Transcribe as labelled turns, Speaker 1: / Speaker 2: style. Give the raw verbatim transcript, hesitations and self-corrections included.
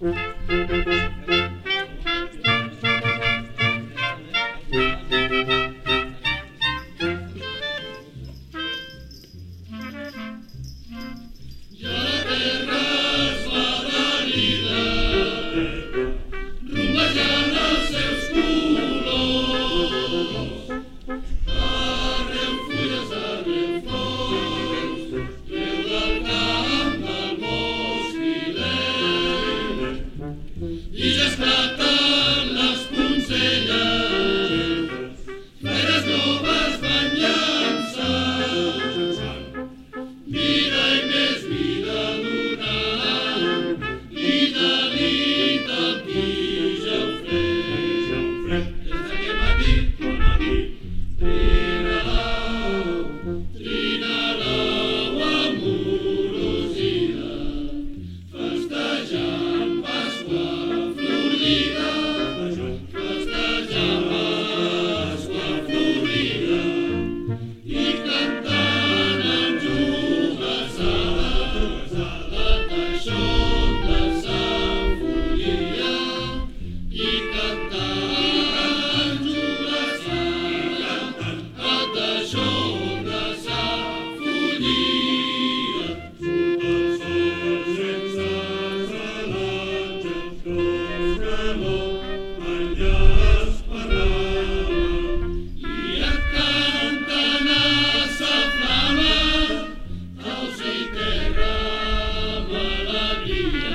Speaker 1: I ja esclaten les poncelles, feres noves van llançar. Vida i més vida donant, i de nit el pija el fred. Des d'aquest matí, bon matí, trina-lau, trina-lau amorosida, festejant Pasqua Florida, festejant Pasqua Florida, i cantant en jugassades la taixonda s'enfollia, i cantant en jugassades la taixonda s'enfollia. Surt el sol sense celatge, dos calor enllà esperava, i et canten a sa flama, els hi terra alegria.